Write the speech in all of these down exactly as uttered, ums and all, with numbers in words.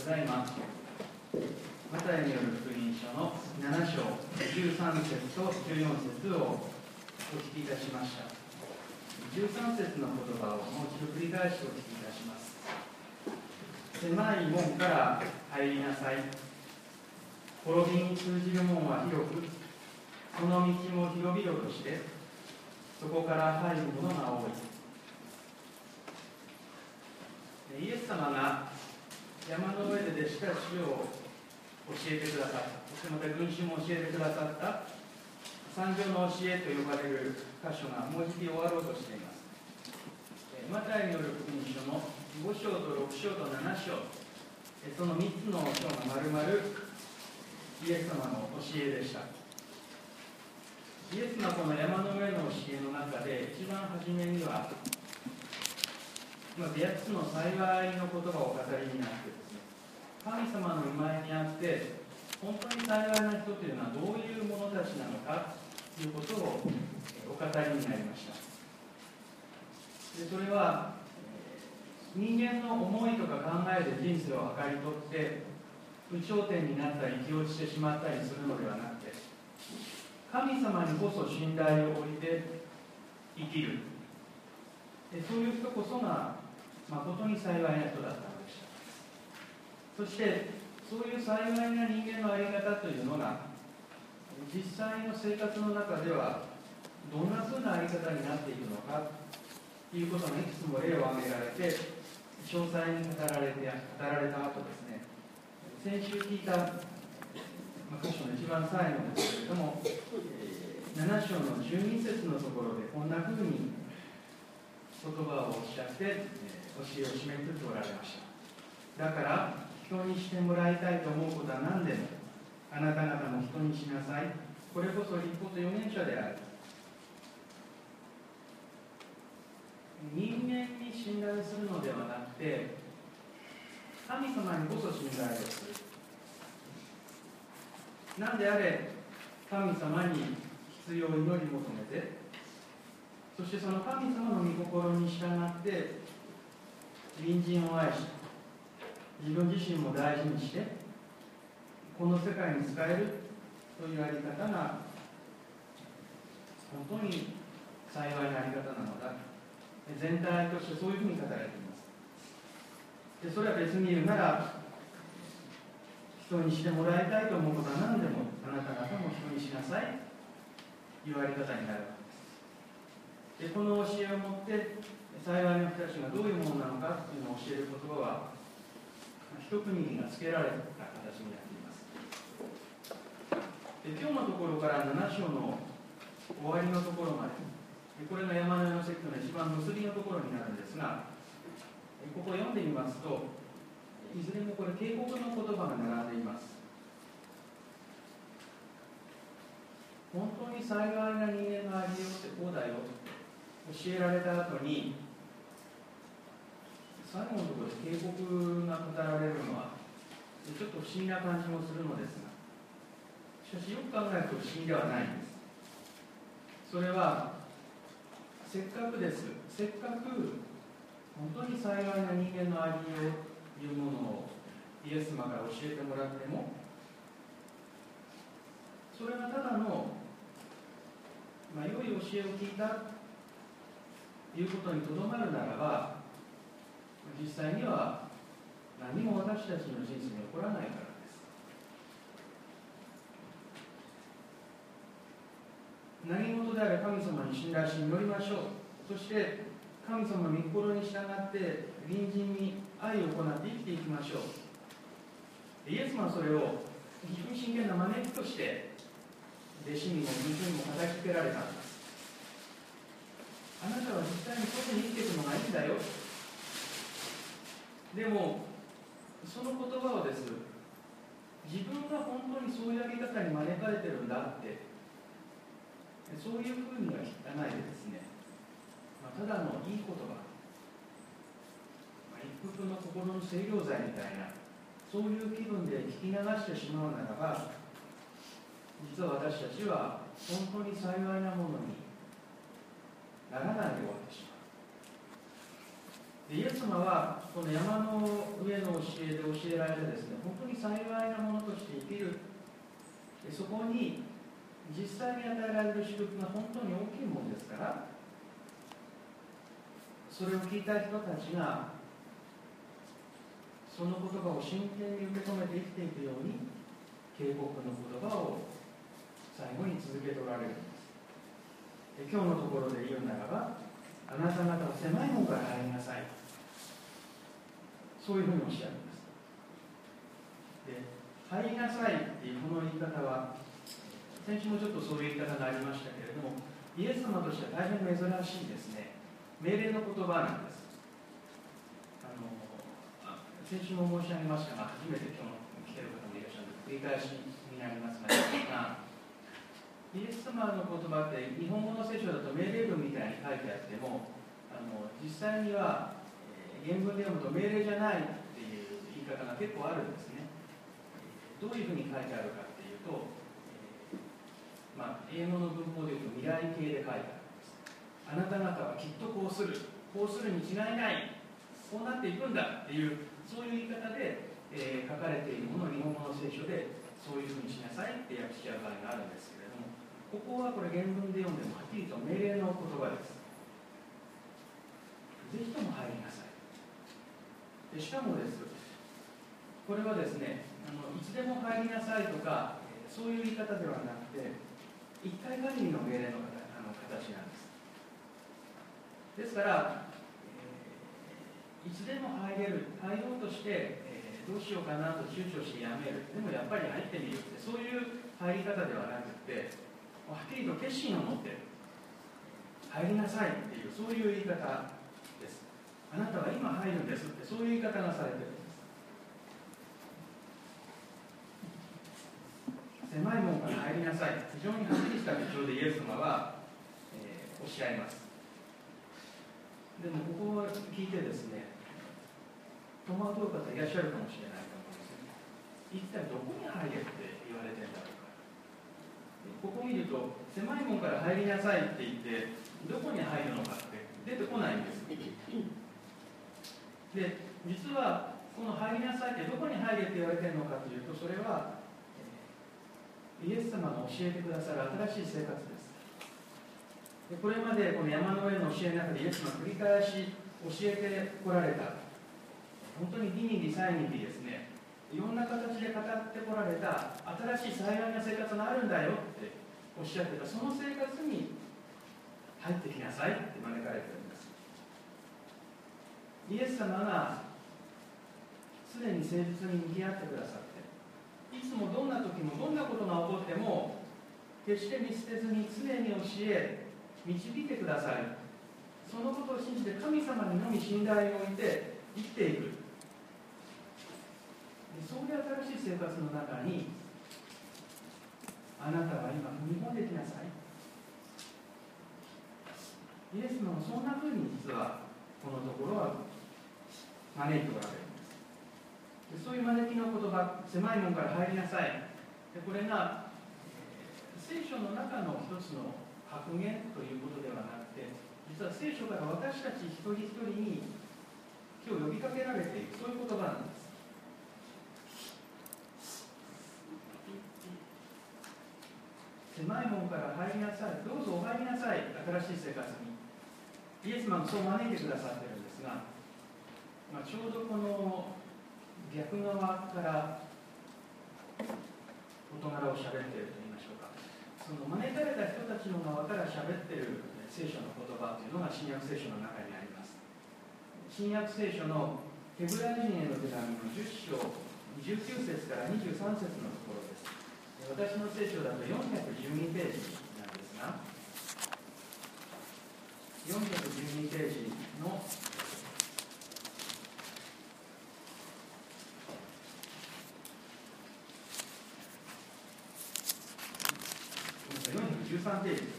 ただいま、マタイによる福音書のなな章じゅうさん節とじゅうよん節をお聞きいたしました。じゅうさん節の言葉をもう一度繰り返しお聞きいたします。狭い門から入りなさい。滅びに通じる門は広く、その道も広々として、そこから入る者が多い。イエス様が山の上で弟子たちを教えてくださった、そしてまた群衆も教えてくださった三条の教えと呼ばれる箇所がもうじき終わろうとしています。マタイによる福音書のご章とろく章となな章、そのみっつの章がまるまるイエス様の教えでした。イエスがこの山の上の教えの中で一番初めにはまずやっつの幸いの言葉をお語りになってですね、神様の御前にあって本当に幸いな人というのはどういう者たちなのかということをお語りになりました。でそれは人間の思いとか考えで人生を測り取って有頂天になったり気落ちてしまったりするのではなくて、神様にこそ信頼を置いて生きる、でそういう人こそが誠に幸いな人だったのでした。そしてそういう幸いな人間の在り方というのが実際の生活の中ではどんなふうな在り方になっていくのかということがいくつも例を挙げられて詳細に語られて語られた後ですね、先週聞いた箇所の一番最後ですけれども、なな章のじゅうに節のところでこんなふうに言葉をおっしゃって教えを締めくくっておられました。だから人にしてもらいたいと思うことは何でもあなた方も人にしなさい。これこそ立法と預言者である。人間に信頼するのではなくて神様にこそ信頼をする。なんであれ神様に必要を祈り求めて、そしてその神様の御心に従って隣人を愛し自分自身も大事にしてこの世界に仕えるというやり方が本当に幸いなやり方なのだ。全体としてそういうふうに語られています。でそれは別に言うなら人にしてもらいたいと思うことは何でもあなた方も人にしなさいというやり方になるわけです。でこの教えをもって幸いな人たちがどういうものなのかというのを教える言葉は一区切りがつけられた形になっています。で今日のところからなな章の終わりのところまで、これが山の上の説教の一番結びのところになるんですが、ここを読んでみますといずれもこれ警告の言葉が並んでいます。本当に幸いな人間のありようってこうだよと教えられた後に最後のところで警告が語られるのはちょっと不思議な感じもするのですが、しかしよく考えると不思議ではないんです。それはせっかくですせっかく本当に幸いな人間のありようというものをイエス様から教えてもらっても、それがただの、まあ、良い教えを聞いたということにとどまるならば、実際には何も私たちの人生に起こらないからです。何事であれ神様に信頼し祈りましょう。そして神様の御心に従って隣人に愛を行って生きていきましょう。イエス様はそれを非常に真剣な招きとして弟子にも群衆にも語りかけられたんです。あなたは実際にこういうふうに生きていくのがいいんだよ。でもその言葉をです、自分が本当にそういうやり方に招かれてるんだってそういうふうには聞かないでですね、まあ、ただのいい言葉、まあ、一服の心の清涼剤みたいなそういう気分で聞き流してしまうならば、実は私たちは本当に幸いなものにならないで終わってしまう。 でイエス様はこの山の上の教えで教えられてですね、本当に幸いなものとして生きる、でそこに実際に与えられる祝福が本当に大きいものですから、それを聞いた人たちがその言葉を真剣に受け止めて生きていくように警告の言葉を最後に続けておられるんです。で今日のところで言うならば、あなた方は狭い門から入りなさい、そういうふうにおっしゃるんです。で入りなさいっていうこの言い方は、先週もちょっとそういう言い方がありましたけれども、イエス様としては大変珍しいですね、命令の言葉なんです。あの先週も申し上げましたが、初めて今日来ている方もいらっしゃるので繰り返しになりますが、イエス様の言葉って日本語の聖書だと命令文みたいに書いてあっても、あの実際には、えー、原文で読むと命令じゃないっていう言い方が結構あるんですね。どういうふうに書いてあるかっていうと、えーまあ、英語の文法でいうと未来形で書いてある。あなた方はきっとこうする、こうするに違いない、こうなっていくんだっていう、そういう言い方で、えー、書かれているものを日本語の聖書でそういうふうにしなさいって訳しちゃう場合があるんですけれども、ここはこれ原文で読んでもはっきりと命令の言葉です。ぜひとも入りなさい。でしかもです、これはですね、あのいつでも入りなさいとか、そういう言い方ではなくて、一回限りの命令の形なんです。ですから、えー、いつでも入れる、入ろうとして、えー、どうしようかなと躊躇してやめる、でもやっぱり入ってみるって、そういう入り方ではなくて、はっきりと決心を持って入りなさいっていう、そういう言い方です。あなたは今入るんですって、そういう言い方がされているんです。狭い門から入りなさい、非常にはっきりした口調でイエス様は、えー、おっしゃいます。でもここを聞いてですね、戸惑う方いらっしゃるかもしれないと思うんですね。一体どこに入れって言われてるんだろうか。ここ見ると、狭い門から入りなさいって言って、どこに入るのかって出てこないんです。で、実はこの入りなさいってどこに入れって言われてるのかというと、それはイエス様が教えてくださる新しい生活です。でこれまでこの山の上の教えの中でイエス様が繰り返し教えてこられた、本当に義に義祭に義ですね、いろんな形で語ってこられた新しい幸いな生活があるんだよっておっしゃってた、その生活に入ってきなさいって招かれているんです。イエス様が常に誠実に向き合ってくださって、いつもどんな時もどんなことが起こっても決して見捨てずに常に教え導いてくださる、そのことを信じて神様にのみ信頼を置いて生きていく、そういう新しい生活の中にあなたは今踏み込んできなさい。イエス様はそんなふうに実はこのところは招いておられるんです。でそういう招きの言葉、狭い門から入りなさい、でこれが、えー、聖書の中の一つの格言ということではなくて、実は聖書から私たち一人一人に今日呼びかけられている、そういう言葉なんです。狭い門から入りなさい、どうぞお入りなさい、新しい生活に。イエス様もそう招いてくださっているんですが、まあ、ちょうどこの逆側から事柄を喋っていると言いましょうか、その招かれた人たちの側から喋っている聖書の言葉というのが新約聖書の中にあります。新約聖書のヘブライ人への手紙のじゅっ章じゅうきゅう節からにじゅうさん節のところです。私の聖書だとよんひゃくじゅうにページなんですが、よんひゃくじゅうにページのよんひゃくじゅうさんページです。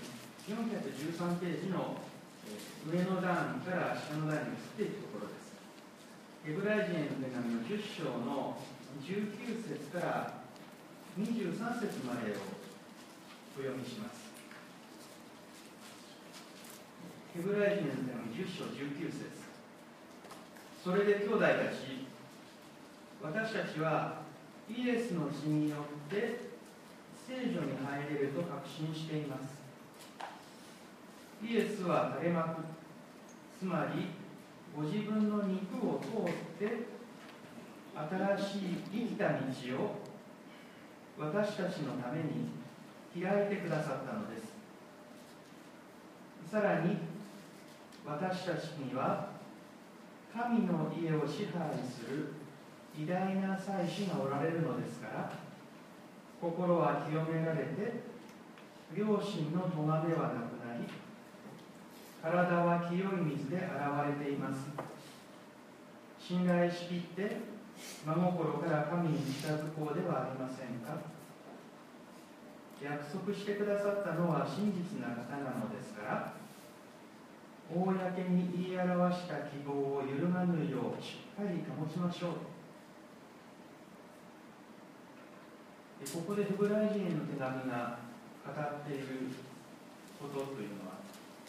よんひゃくじゅうさんページの上の段から下の段に移っていくところです。ヘブライ人への手紙のじゅっ章のじゅうきゅう節からにじゅうさん節までをお読みします。ヘブライ人への手紙じゅっ章じゅうきゅう節。 それで兄弟たち、私たちはイエスの血によって聖女に入れると確信しています。イエスは垂れ幕、つまりご自分の肉を通って新しい生きた道を私たちのために開いてくださったのです。さらに私たちには神の家を支配する偉大な祭司がおられるのですから、心は清められて良心の咎めはなくなり、体は清い水で洗われています。信頼しきって真心から神に近づこうではありませんか。約束してくださったのは真実な方なのですから、公に言い表した希望を揺るがぬようしっかり保ちましょう。ここでヘブライ人への手紙が語っていることというのは、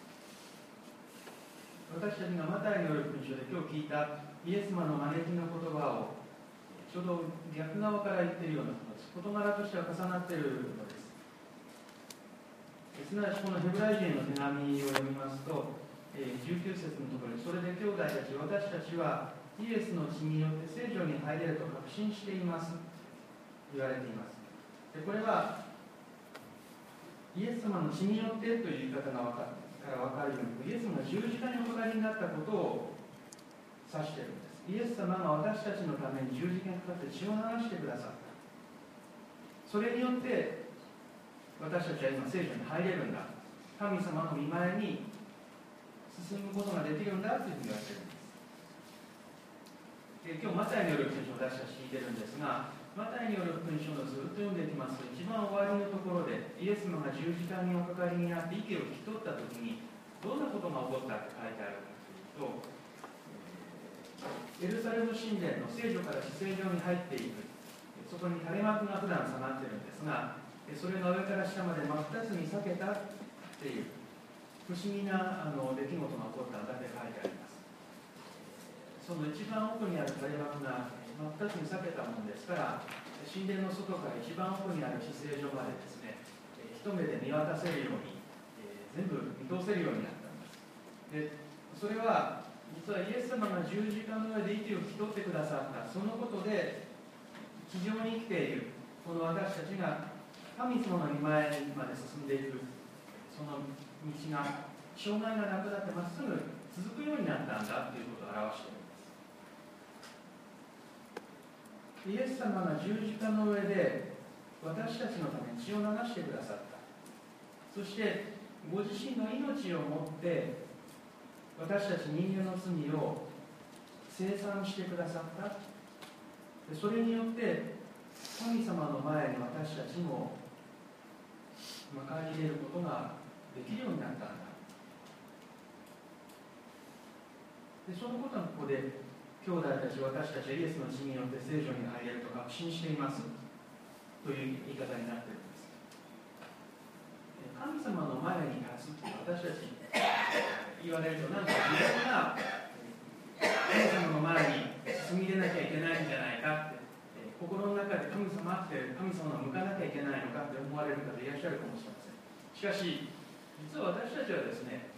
私たちがマタイによる文章で今日聞いたイエス様の招きの言葉をちょうど逆側から言っているようなことです。事柄としては重なっているのです。すなわちこのヘブライ人への手紙を読みますと、じゅうきゅう節のところに、それで兄弟たち、私たちはイエスの血によって聖女に入れると確信していますと言われています。でこれはイエス様の血によってという言い方が分かから分かるように、イエス様が十字架におかかりになったことを指しているんです。イエス様が私たちのために十字架にかかって血を流してくださった。それによって私たちは今聖女に入れるんだ、神様の御前に進むことができるんだというふうに言われているんです。で今日マタイによる文章を私たち聞いてるんですが、マタイによる文章のずっと読んでいきますと、一番終わりのところでイエス様が十字架におかかりになって息を引き取ったときにどんなことが起こったって書いてあるかというと、エルサレム神殿の聖女から至聖所に入っていく、そこに垂れ幕が普段下がっているんですが、それが上から下まで真っ二つに裂けたっていう不思議なあの出来事が起こったんだって書いてあります。その一番奥にある垂れ幕が真っ二つに裂けたものですから、神殿の外から一番奥にある至聖所までですね、一目で見渡せるように、全部見通せるようになったんです。でそれは実はイエス様が十字架の上で息を引き取ってくださった、そのことで地上に生きているこの私たちが神様の御前まで進んでいく、その道が障害がなくなってまっすぐ続くようになったんだということを表しているんです。イエス様が十字架の上で私たちのために血を流してくださった。そしてご自身の命をもって私たち人間の罪を清算してくださった。それによって神様の前に私たちも迎え入れることができるようになったんだ。でそのことがここで兄弟たち、私たちはイエスの血によって聖女に入れると確信していますという言い方になっているんです。神様の前に立つって私たち言われると、なんか自分が神様の前に進み出なきゃいけないんじゃないかって、心の中で神様って神様を向かなきゃいけないのかって思われる方いらっしゃるかもしれません。しかし実は私たちはですね、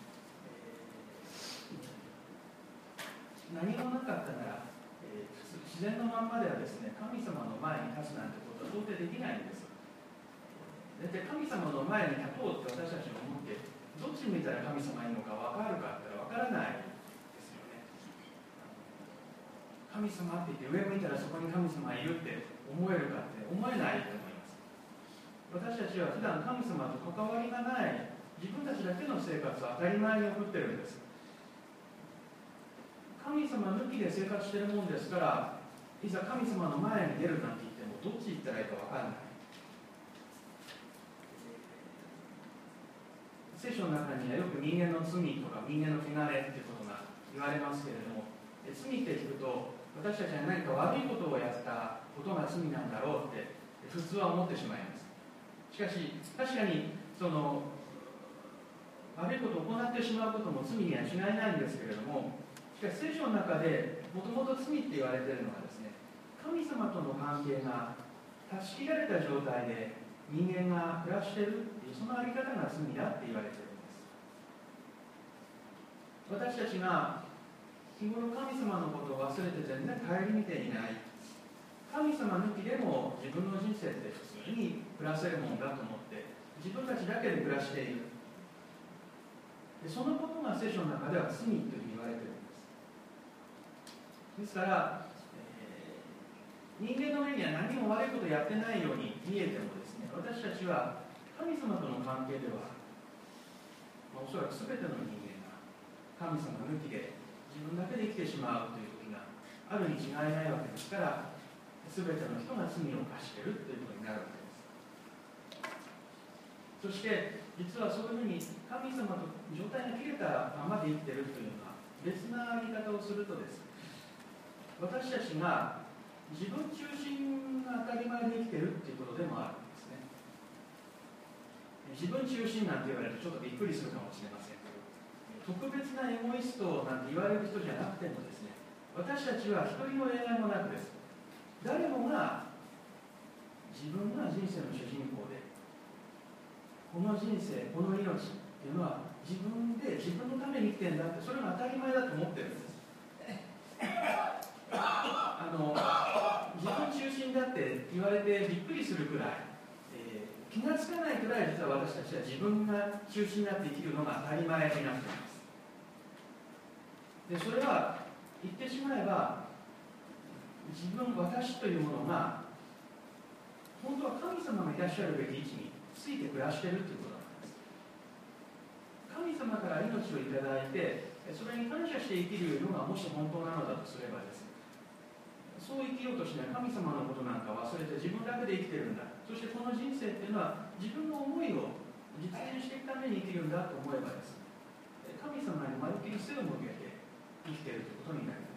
何もなかったなら、えー、自然のまんまではですね、神様の前に立つなんてことは到底できないんです。で神様の前に立とうって私たちが思って、どっち見たら神様いるのか分かるかって言ったら分からないですよね。神様って言って上向いたらそこに神様いるって思えるかって思えないと思います。私たちは普段神様と関わりがない自分たちだけの生活を当たり前に送ってるんです。神様抜きで生活してるもんですから、いざ神様の前に出るなんて言ってもどっち行ったらいいか分からない。聖書の中にはよく人間の罪とか人間の汚れっていうことが言われますけれども、罪って聞くと私たちは何か悪いことをやったことが罪なんだろうって普通は思ってしまいます。しかし確かにその悪いことを行ってしまうことも罪には違いないんですけれども、ししかし聖書の中でもともと罪って言われているのはですね、神様との関係が断ち切られた状態で人間が暮らしているっていう、そのあり方が罪だって言われているんです。私たちが日頃神様のことを忘れて全然顧みていない、神様抜きでも自分の人生って普通に暮らせるもんだと思って自分たちだけで暮らしている。でそのことが聖書の中では罪というふうに言われているんです。ですから、えー、人間の目には何も悪いことやってないように見えてもですね、私たちは神様との関係では、まあ、おそらく全ての人間が神様抜きで自分だけで生きてしまうという時があるに違いないわけですから、全ての人が罪を犯しているということになるわけです。そして実はそういうふうに神様と状態が切れたままで生きているというのは別な言い方をするとですね、私たちが自分中心が当たり前で生きているということでもあるんですね。自分中心なんて言われるとちょっとびっくりするかもしれませんけど、特別なエゴイストなんて言われる人じゃなくてもですね、私たちは一人の例外もなくです、誰もが自分が人生の主人公で、この人生、この命っていうのは自分で自分のために生きてるんだって、それが当たり前だと思ってるんです。あの自分中心だって言われてびっくりするくらい、えー、気がつかないくらい実は私たちは自分が中心になって生きるのが当たり前になっています。でそれは言ってしまえば、自分、私というものが本当は神様がいらっしゃるべき位置について暮らしているということなんです。神様から命をいただいて、それに感謝して生きるのがもし本当なのだとすればですね、そう生きようとしない、神様のことなんか忘れて自分だけで生きてるんだ、そしてこの人生っていうのは自分の思いを実現していくために生きるんだと思えばですね、神様にまるっきり背を向けて生きているということになります。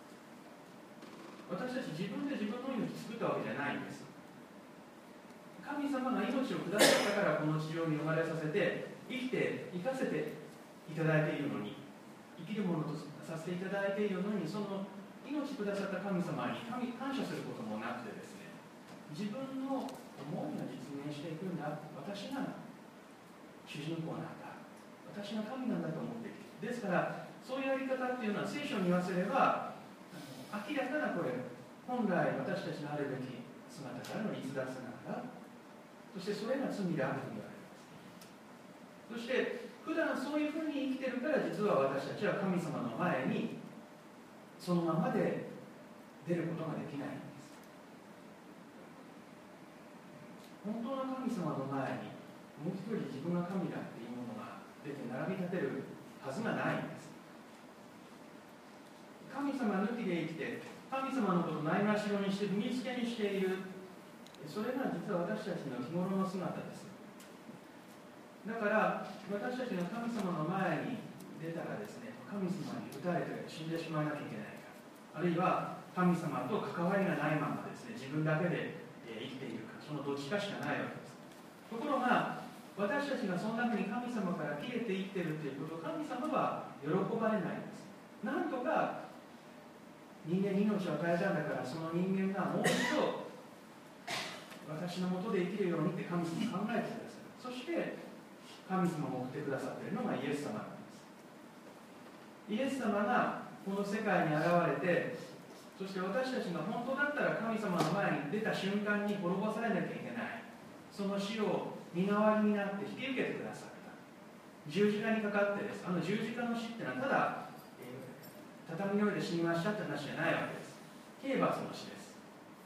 私たち自分で自分の命を作ったわけじゃないんです。神様が命をくださったからこの地上に生まれさせて生きて生かせていただいているのに、生きるものとさせていただいているのに、その命くださった神様に神感謝することもなくてですね、自分の思いが実現していくんだ、私が主人公なんだ、私が神なんだと思っている。ですからそういうやり方っていうのは聖書に言わせれば明らかな、これ本来私たちのあるべき姿からの逸脱なんだ、そしてそれが罪であると言われます。そして普段そういうふうに生きてるから、実は私たちは神様の前にそのままで出ることができないんです。本当の神様の前にもう一人自分が神だっていうものが出て並び立てるはずがないんです。神様抜きで生きて、神様のことをないがしろにして踏みつけにしている、それが実は私たちの日頃の姿です。だから私たちが神様の前に出たらですね、神様に打たれて死んでしまわなきゃいけないか、あるいは神様と関わりがないままですね、自分だけで生きているか、そのどっちかしかないわけです。ところが私たちがその中に神様から切れて生きているということを神様は喜ばれないんです。なんとか人間に命を与えたんだから、その人間がもう一度私のもとで生きるようにって神様考えてください。そして神様が送ってくださっているのがイエス様なんです。イエス様がこの世界に現れて、そして私たちが本当だったら神様の前に出た瞬間に滅ぼされなきゃいけない、その死を身代わりになって引き受けてくださった。十字架にかかってです。あの十字架の死ってのはただ、えー、畳の上で死にましたって話じゃないわけです。刑罰の死です。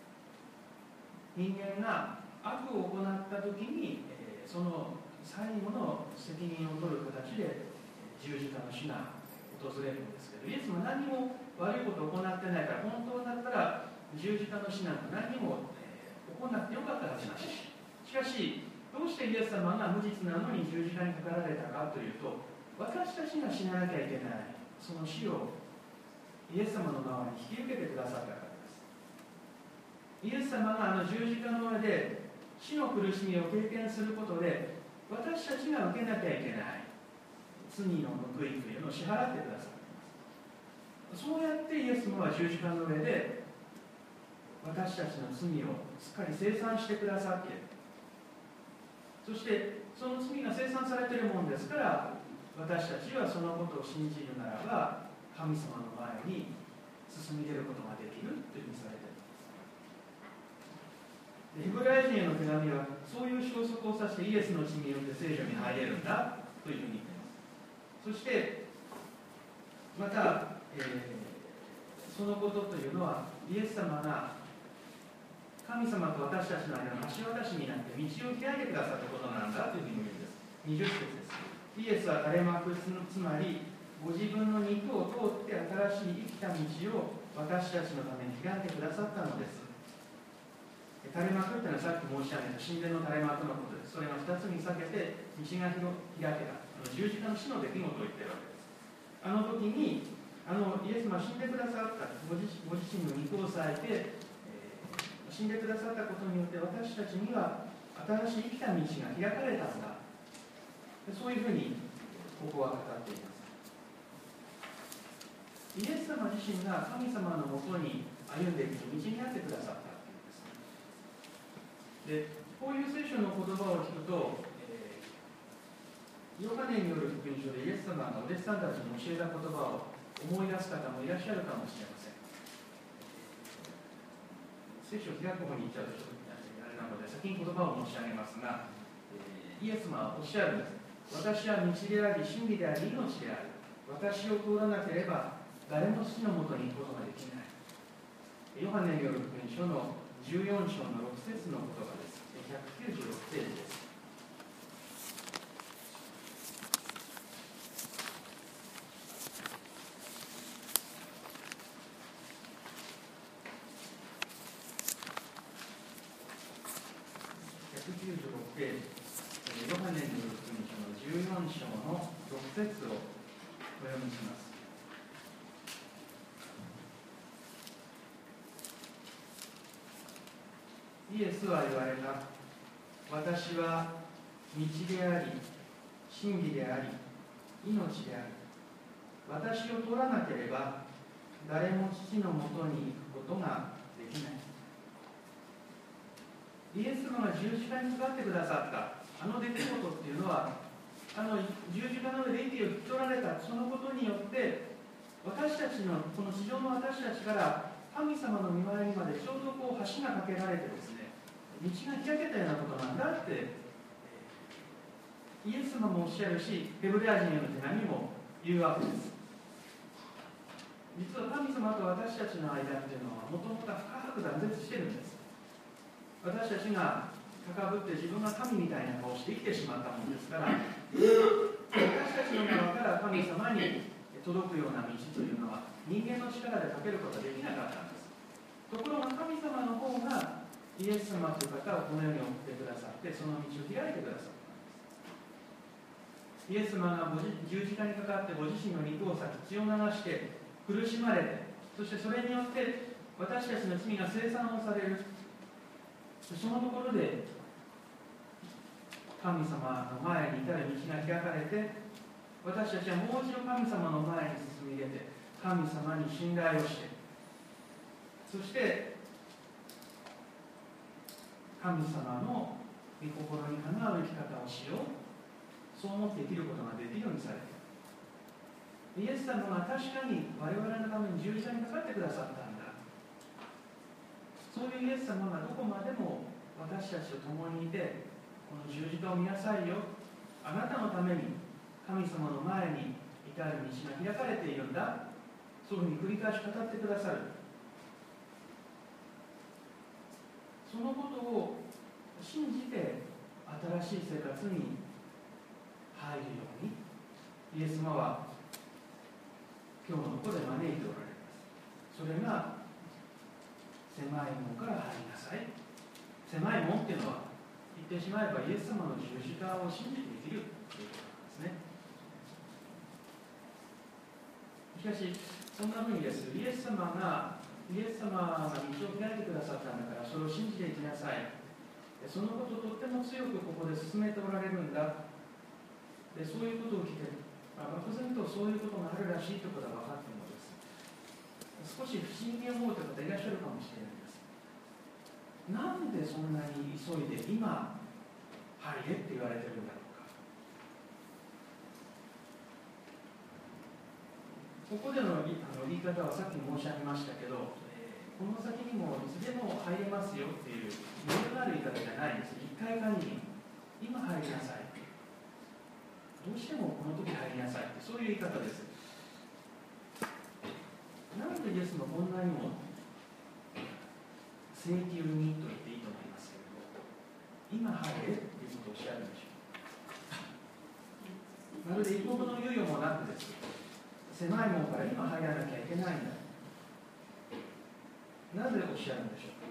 人間が悪を行った時に、えー、その最後の責任を取る形で十字架の死が訪れるんですけど、イエスも何も悪いことを行ってないから、本当だったら十字架の死なんか何も、えー、行ってよかったはずなんです。しかしどうしてイエス様が無実なのに十字架にかかられたかというと、私たちが死ななきゃいけないその死をイエス様の側に引き受けてくださったからです。イエス様があの十字架の上で死の苦しみを経験することで、私たちが受けなきゃいけない罪の報いというのを支払ってくださっています。 そうやってイエス様は十字架の上で私たちの罪をすっかり清算してくださって、そしてその罪が清算されているものですから、私たちはそのことを信じるならば神様の前に進み出ることができるというふうにされている。ヘブライ人への手紙はそういう消息を指してイエスの血によって聖書に入れるんだというふうに言っています。そしてまた、えー、そのことというのはイエス様が神様と私たちの間の橋渡しになって道を開いてくださったことなんだというふうに言うんです。にじゅっ節です。イエスは垂れ幕、つまりご自分の肉を通って新しい生きた道を私たちのために開いてくださったのです。垂れ幕というのはさっき申し上げた神殿の垂れ幕のことです。それがふたつに裂けて道が開けた、十字架の死の出来事を言っているわけです。あの時にあのイエス様は死んでくださったご自ご自身の肉を裂いて、えー、死んでくださったことによって私たちには新しい生きた道が開かれたんだ、そういうふうにここは語っています。イエス様自身が神様のもとに歩んでいく道になってくださったというんです。で、こういう聖書の言葉を聞くと、えー、ヨハネによる福音書でイエス様がお弟子さんたちに教えた言葉を思い出す方もいらっしゃるかもしれません。聖書を開く方に行っちゃうとちょっとあれなので先に言葉を申し上げますが、えー、イエス様はおっしゃるんです。私は道であり真理であり命である。私を通らなければ誰も父のもとに行くことができない。ヨハネによる福音書のじゅうよん章のろく節の言葉です。ひゃくきゅうじゅうろくページです。ひゃくきゅうじゅうろくページ、ヨハネによる福音書のじゅうよん章のろく節をお読みします。イエスは言われた。私は道であり真理であり命である。私を通らなければ誰も父のもとに行くことができない。イエス様が十字架にかかってくださったあの出来事っていうのは、あの十字架の上で息を引き取られたそのことによって、私たちのこの地上の私たちから神様の御前にまでちょうどこう橋が架けられてですね、道が開けたようなことなんだってイエス様もおっしゃるし、ヘブライ人への手紙も言うわけです。実は神様と私たちの間っていうのはもともと深く断絶してるんです。私たちが高ぶって自分が神みたいな顔をして生きてしまったものですから、私たちの側から神様に届くような道というのは人間の力でかけることはできなかったんです。ところが神様の方がイエス様という方をこの世に送ってくださって、その道を開いてくださったんです。イエス様がご十字架にかかってご自身の肉を裂き血を流して苦しまれて、そしてそれによって私たちの罪が清算をされる。そのところで神様の前に至る道が開かれて、私たちはもう一度神様の前に進み出て、神様に信頼をして、そして神様の御心にかなう生き方をしよう、そう思って生きることができるようにされている。イエス様が確かに我々のために十字架にかかってくださったんだ。そういうイエス様がどこまでも私たちと共にいて、この十字架を見なさいよ、あなたのために神様の前に至る道が開かれているんだ、そういうふうに繰り返し語ってくださる。そのことを信じて新しい生活に入るようにイエス様は今日のここで招いておられます。それが狭い門から入りなさい。狭い門っていうのは言ってしまえばイエス様の十字架を信じて生きるということなんですね。しかしそんなふうにです、イエス様がイエス様が道を開いてくださったんだから、それを信じていきなさい。そのことをとっても強くここで進めておられるんだ。でそういうことを聞いて、漠然とそういうことがあるらしいということが分かっているのです。 少し不思議に思うという方いらっしゃるかもしれないです。なんでそんなに急いで今入れって言われてるんだろうか。ここでのあの言い方はさっき申し上げましたけど、えー、この先にもいつでも入れますよっていう理由がある言い方じゃないんです。一回限り今入りなさい、どうしてもこの時入りなさいって、そういう言い方です。なんでイエスもこんなにも請求にと言っていいと思いますけれど、今入れということをおっしゃるんでしょう。まるで一刻の猶予もなくです。狭いものから今入らなきゃいけないんだ。なぜおっしゃるんでしょうか。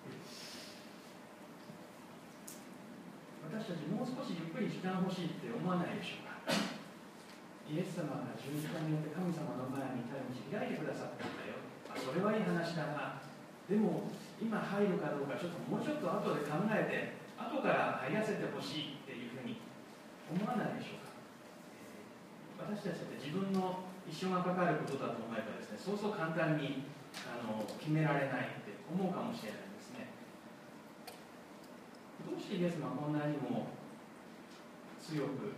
私たちもう少しゆっくり時間欲しいって思わないでしょうか。イエス様が十字架によって神様の前に至る道開いてくださったんだよ。あ、それはいい話だな。でも今入るかどうかちょっともうちょっと後で考えて後から入らせてほしいっていうふうに思わないでしょうか。私たちって自分の一生がかかることだと思えばですね、そうそう簡単にあの決められないって思うかもしれないですね。どうしてイエス様はこんなにも強く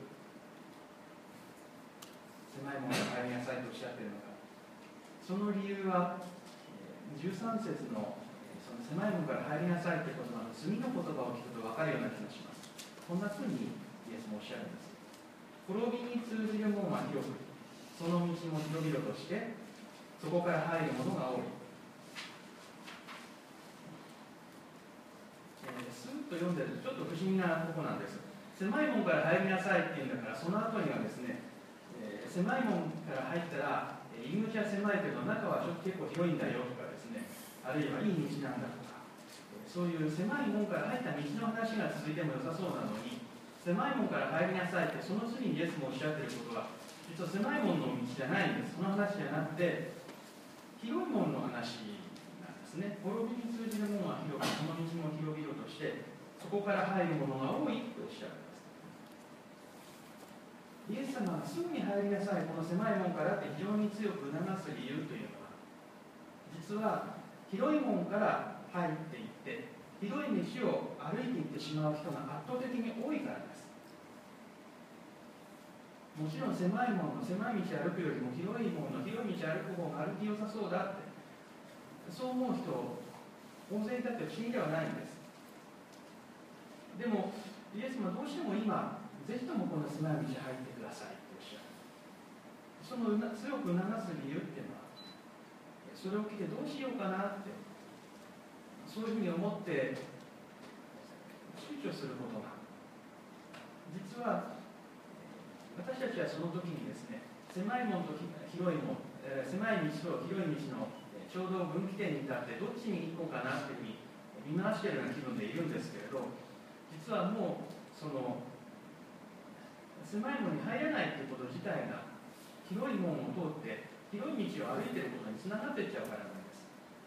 狭いものが入りなさいとおっしゃっているのか。その理由はじゅうさん節のその狭いものから入りなさいという言葉の次の言葉を聞くと分かるような気がします。こんなふうにイエスもおっしゃるんです。滅びに通じる門は広く、その道も広々として、そこから入る者が多い。えー、スーッと読んでるとちょっと不思議なとこなんです。狭い門から入りなさいっていうんだから、その後にはですね、えー、狭い門から入ったら、入り口は狭いけど中はちょっと結構広いんだよとかですね、あるいはいい道なんだとか、そういう狭い門から入った道の話が続いても良さそうなのに、狭い門から入りなさいって、その次にイエスもおっしゃっていることは、実は狭い門の道じゃないんです。その話じゃなくて、広い門の話なんですね。滅びに通じる門は広く、その道も広々として、そこから入る者が多いとおっしゃるんです。イエス様がすぐに入りなさい、この狭い門からって非常に強く促す理由というのは、実は広い門から入っていって、広い道を歩いていってしまう人が圧倒的に多いからです。もちろん狭い門の狭い道歩くよりも広い門の広い道歩く方が歩き良さそうだって、そう思う人大勢いたって不思議ではないんです。でもイエスもどうしても今ぜひともこの狭い道入ってくださいとおっしゃる。その強く促す理由っていうのは、それを聞いてどうしようかなって、そういうふうに思って躊躇することが、実は私たちはその時にですね、狭い門と広い門、えー、狭い道と広い道のちょうど分岐点に立ってどっちに行こうかなというふうに見回しているような気分でいるんですけれど、実はもうその狭い門に入らないということ自体が広い門を通って広い道を歩いていることにつながっていっちゃうからなんです。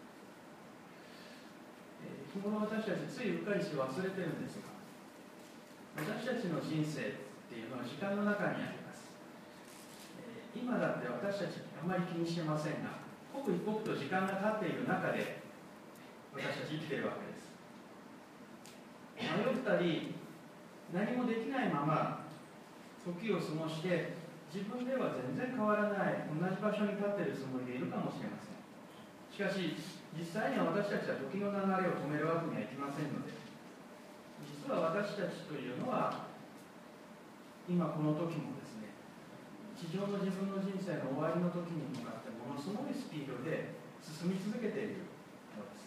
えー、日頃私たちついうっかりして忘れてるんですが、私たちの人生っていうのは時間の中にあります。えー、今だって私たちあまり気にしてませんが、刻一刻と時間が経っている中で私たち生きているわけです。迷ったり何もできないまま時を過ごして、自分では全然変わらない同じ場所に立っているつもりでいるかもしれません。しかし実際には私たちは時の流れを止めるわけにはいきませんので、実は私たちというのは今この時もですね、地上の自分の人生の終わりの時に向かってものすごいスピードで進み続けているのです。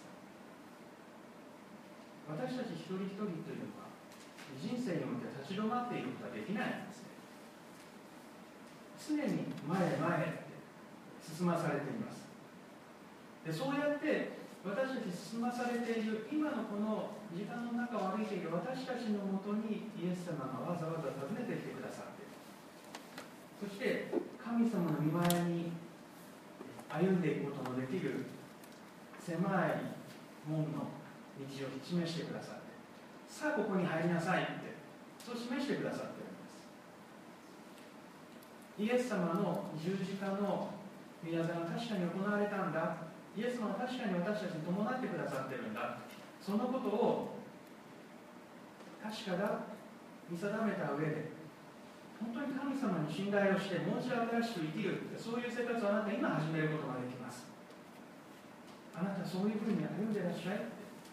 私たち一人一人というのは人生において立ち止まっていることはできないんですね。常に前へ前へ進まされています。で、そうやって私たち進まされている今のこの時間の中を歩いている私たちのもとにイエス様がわざわざ訪ねてきてくださっている。そして神様の御前に歩んでいくことのできる狭い門の道を示してくださって、さあここに入りなさいってそう示してくださっているんです。イエス様の十字架の宮沢が確かに行われたんだ、イエス様は確かに私たちに伴ってくださってるんだ、そのことを確かだ見定めた上で、本当に神様に信頼をしてもう一度新しく生きる、そういう生活をあなた今始めることができます。あなたそういうふうに歩んでいらっしゃいって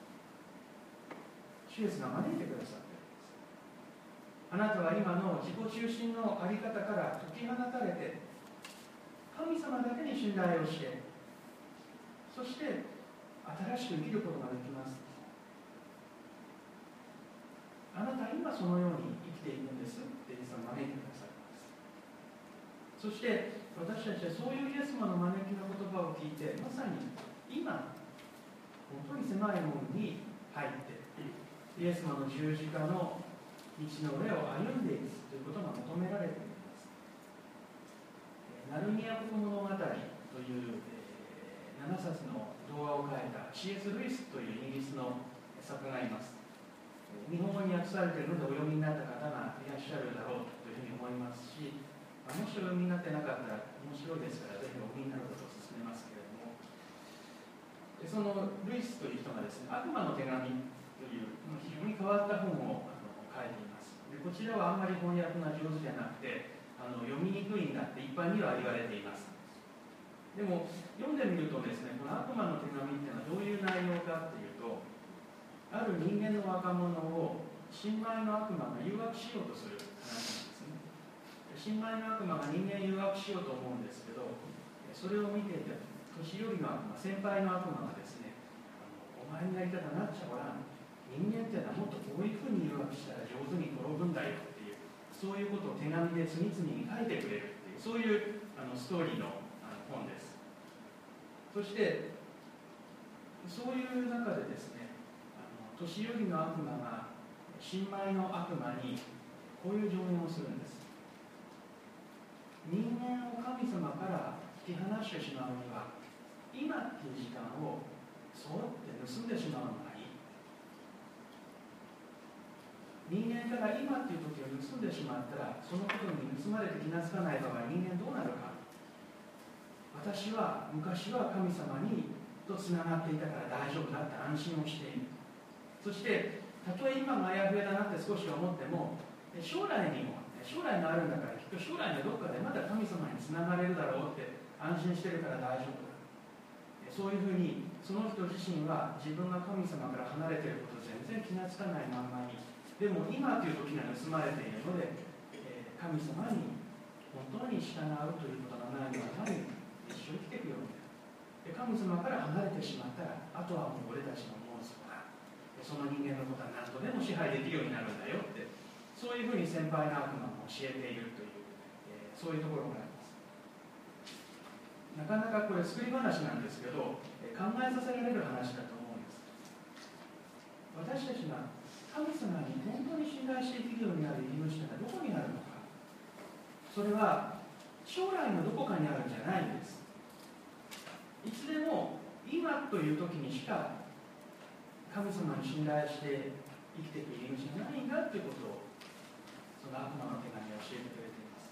主イエスが招いてくださっているんです。あなたは今の自己中心のあり方から解き放たれて、神様だけに信頼をして、そして新しく生きることができます。あなたは今そのように生きているんですってイエスは招いてくださいます。そして私たちはそういうイエス様の招きの言葉を聞いて、まさに今本当に狭い門に入ってイエス様の十字架の道の上を歩んでいくということが求められています。ナルニア国物語という、えー、ななさつの童話を書いた シーエス ルイスというイギリスの作家がいます。日本語に訳されているのでお読みになった方がいらっしゃるだろうというふうに思いますし、もしお読みになってなかったら面白いですから、ぜひお読みになることを勧めますけれども、そのルイスという人がですね、悪魔の手紙という非常に変わった本をあの書いています。でこちらはあんまり翻訳が上手じゃなくて、あの読みにくいんだって一般には言われています。でも読んでみるとですね、この悪魔の手紙っていうのはどういう内容かっていうと、ある人間の若者を新米の悪魔が誘惑しようとする話なんですね。新米の悪魔が人間誘惑しようと思うんですけど、それを見ていて年寄りの悪魔、先輩の悪魔がですね、お前のやり方になっちゃおらん、人間っていうのはもっとこういうふうに誘惑したら上手に転ぶんだよっていう、そういうことを手紙で次々に書いてくれるっていう、そういうあのストーリーのあの本です。そしてそういう中でですね、あの年寄りの悪魔が新米の悪魔にこういう助言をするんです。人間を神様から引き離してしまうには、今っていう時間をそうって盗んでしまうのがいい。人間から今っていう時を盗んでしまったら、そのことに盗まれて気がつかない場合、人間どうなるか。私は昔は神様にとつながっていたから大丈夫だって安心をしている。そしてたとえ今があやふやだなって少し思っても、将来にも将来があるんだから、きっと将来のどっかでまだ神様につながれるだろうって安心してるから大丈夫だ。そういうふうにその人自身は自分が神様から離れていること全然気がつかないまんまに、でも今という時が盗まれているので、えー、神様に本当に従うということがないのは何一生生きていくようになる。で神様から離れてしまったら、あとはもう俺たちのものですから、その人間のことは何とでも支配できるようになるんだよって、そういうふうに先輩の悪魔も教えているという、えー、そういうところがあります。なかなかこれ作り話なんですけど、えー、考えさせられる話だと思うんです。私たちが神様に本当に信頼して生きるようになる入り口がどこにあるのか。それは将来のどこかにあるんじゃないんです。いつでも今という時にしか神様に信頼して生きていく入り口がないんだということを、その悪魔の手紙を教えてくれています。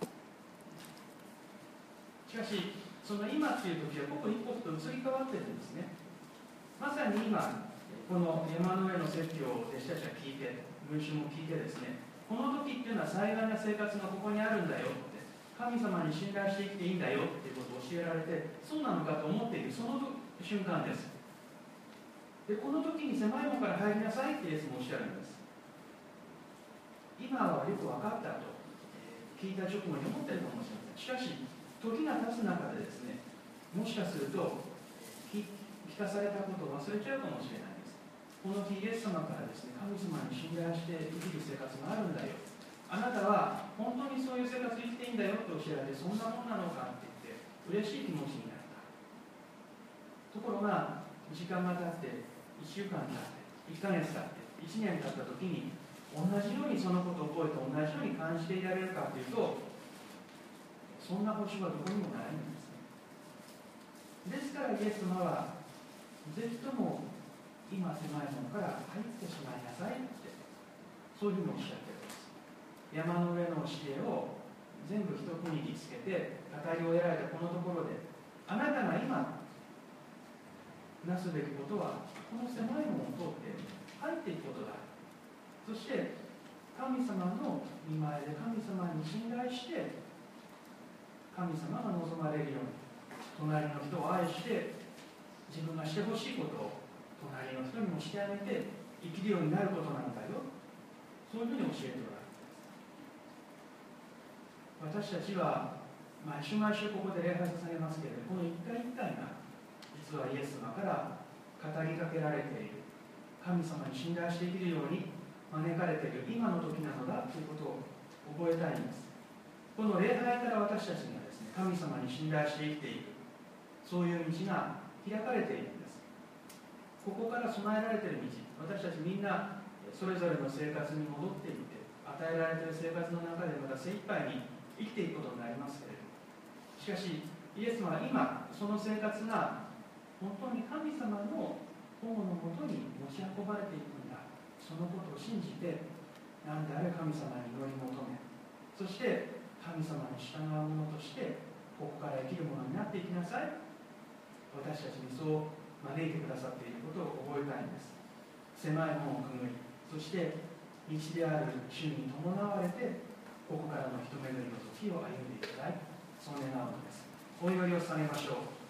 しかしその今という時は刻一刻と移り変わっているんですね。まさに今この山の上の説教を弟子たちは聞いて、群衆も聞いてですね、この時っていうのは幸いな生活がここにあるんだよって、神様に信頼して生きていいんだよっていうことを教えられて、そうなのかと思っているその瞬間です。でこの時に狭い門から入りなさいってイエスもおっしゃるんです。今はよく分かったと、えー、聞いた直後に思っているかもしれません。しかし時が経つ中でですね、もしかすると聞かされたことを忘れちゃうかもしれないです。この日イエス様からですね、神様に信頼して生きる生活があるんだよ、あなたは本当にそういう生活生きていいんだよって教えられて、そんなもんなのかって言って嬉しい気持ちになった。ところが時間が経っていっしゅうかん経っていっかげつ経っていちねん経った時に、同じようにそのことを覚えて同じように感じていられるかというと、そんな星はどこにもないんですね。ですからイエス様はぜひとも今狭いものから入ってしまいなさいって、そういうふうにおっしゃっています。山の上の教えを全部一区切りつけて語り終えられたこのところで、あなたが今なすべきことはこの狭い門を通って入っていくことだ。そして神様の御前で神様に信頼して神様が望まれるように隣の人を愛して自分がしてほしいことを隣の人にもしてあげて生きるようになることなんだよ。そういうふうに教えておられます。私たちは毎週毎週ここで礼拝捧げますけれども、この一回一回が実はイエス様から語りかけられている、神様に信頼して生きるように招かれている今の時なのだということを覚えたいんです。この礼拝から私たちがですね、神様に信頼して生きていく、そういう道が開かれているんです。ここから備えられている道、私たちみんなそれぞれの生活に戻っていって与えられている生活の中でまた精一杯に生きていくことになりますけれども、しかしイエス様は今その生活が本当に神様の保護のもとに持ち運ばれていくんだ、そのことを信じて何であれ神様に祈り求め、そして神様に従う者としてここから生きる者になっていきなさい。私たちにそう招いてくださっていることを覚えたいんです。狭い門をくぐり、そして道である主に伴われてここからの一巡りの時を歩んでいきたい、そう願うのです。お祈りを捧げましょう。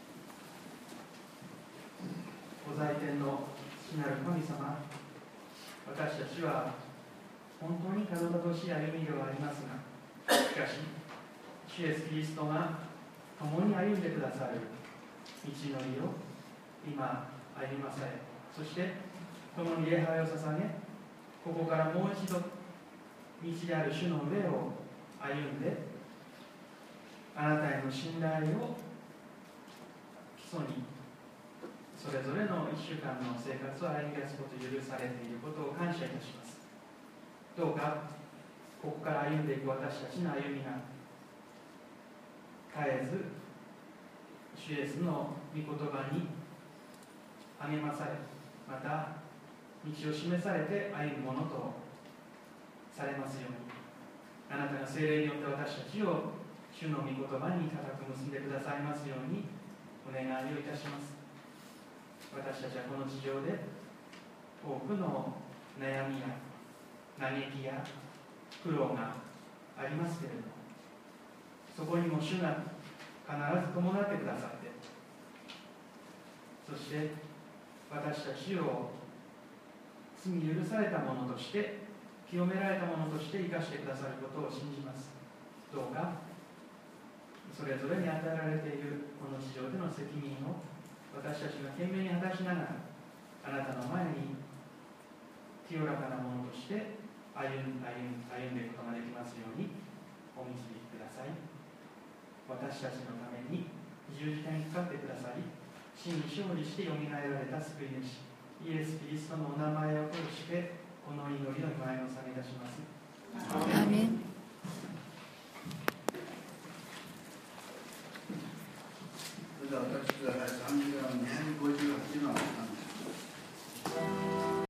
ご在天の父なる神様、私たちは本当にたどたどしい歩みではありますが、しかし主イエスキリストが共に歩んでくださる道のりを今歩まされ、そして共に礼拝を捧げ、ここからもう一度道である主の上を歩んで、あなたへの信頼を基礎にそれぞれのいっしゅうかんの生活を歩み出すことを許されていることを感謝いたします。どうかここから歩んでいく私たちの歩みが絶えず主イエスの御言葉に励まされ、また道を示されて歩むものとされますように、あなたが聖霊によって私たちを主の御言葉に固く結んでくださいますようにお願いをいたします。私たちはこの地上で多くの悩みや嘆きや苦労がありますけれども、そこにも主が必ず伴ってくださって、そして私たちを罪許されたものとして、清められたものとして生かしてくださることを信じます。どうかそれぞれに与えられているこの地上での責任を私たちが懸命に果たしながら、あなたの前に清らかなものとして歩ん、歩ん、歩んでいくことができますようにお導きください。私たちのために十字架にかかってくださり、死に勝利してよみがえられた救い主イエス・キリストのお名前を通してこの祈りの御前を捧げいたします。 アーメン。